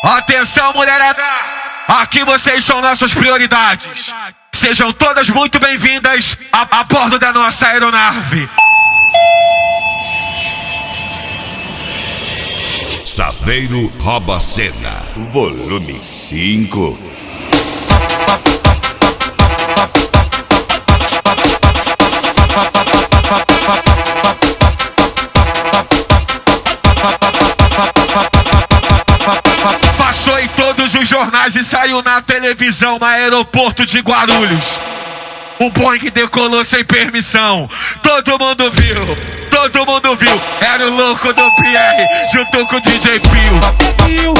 Atenção, mulherada, aqui vocês são nossas prioridades. Sejam todas muito bem-vindas a bordo da nossa aeronave. Saveiro rouba a cena, volume 5. Passou em todos os jornais e saiu na televisão no aeroporto de Guarulhos. O Boeing decolou sem permissão. Todo mundo viu. Era o louco do Pierre junto com o DJ Pio.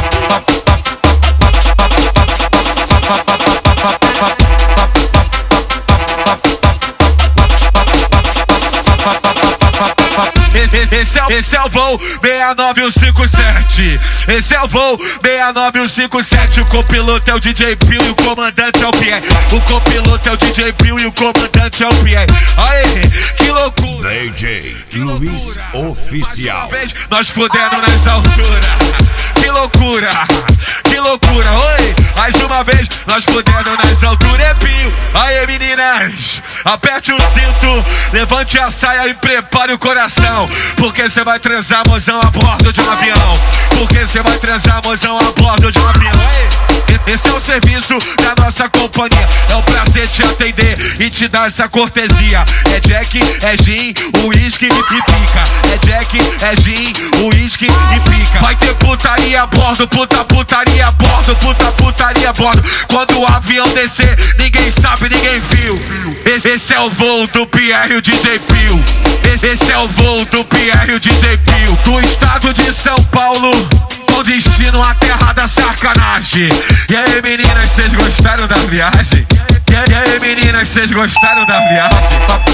Esse é o voo 69157. Esse é o voo 69157. O copiloto é o DJ Pio e o comandante é o Pierre. O copiloto é o DJ Pio e o comandante é o Pierre. Aê, que loucura! DJ Luiz Oficial. Nós fudendo nas alturas. Que loucura! Que loucura! Oi, mais uma vez nós fudendo nas alturas. É Pio. Aê, meninas, aperte o cinto, levante a saia e prepare o coração. Porque você vai transar, mozão, a bordo de um avião. Porque você vai transar, mozão, a bordo de um avião. Esse é o serviço da nossa companhia. É um prazer te atender e te dar essa cortesia. É Jack, é gin, uísque e pica. É Jack, é gin, uísque e pica. Vai ter putaria a bordo, putaria a bordo, putaria a bordo. Quando o avião descer, ninguém sabe, ninguém viu. Esse é o voo do Pierre e o DJ Pio. Esse é o voo do Pierre e o DJ Pio. Do estado de São Paulo, com destino à terra da sacanagem. E aí, meninas, vocês gostaram da viagem? E aí, meninas, vocês gostaram da viagem?